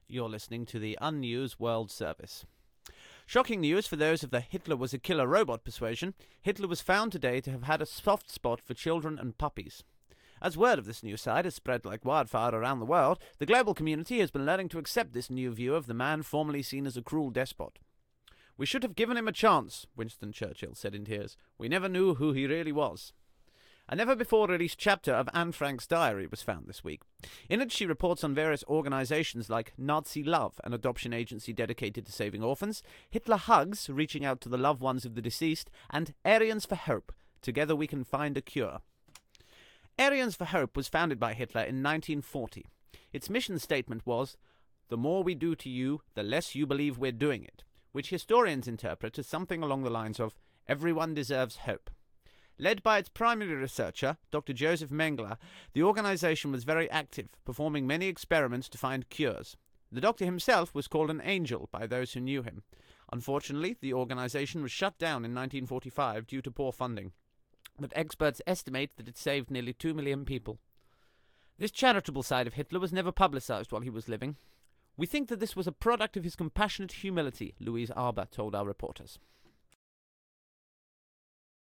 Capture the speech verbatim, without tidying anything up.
You're listening to the Unnews World Service. Shocking news for those of the Hitler was a killer robot persuasion. Hitler was found today to have had a soft spot for children and puppies. As word of this new side has spread like wildfire around the world, the global community has been learning to accept this new view of the man formerly seen as a cruel despot. "We should have given him a chance," Winston Churchill said in tears. "We never knew who he really was." A never-before-released chapter of Anne Frank's diary was found this week. In it, she reports on various organizations like Nazi Love, an adoption agency dedicated to saving orphans, Hitler Hugs, reaching out to the loved ones of the deceased, and Aryans for Hope, together we can find a cure. Aryans for Hope was founded by Hitler in nineteen forty. Its mission statement was, "The more we do to you, the less you believe we're doing it," which historians interpret as something along the lines of, "Everyone deserves hope." Led by its primary researcher, Doctor Joseph Mengele, the organization was very active, performing many experiments to find cures. The doctor himself was called an angel by those who knew him. Unfortunately, the organization was shut down in nineteen forty-five due to poor funding, but experts estimate that it saved nearly two million people. This charitable side of Hitler was never publicized while he was living. "We think that this was a product of his compassionate humility," Louise Arbour told our reporters.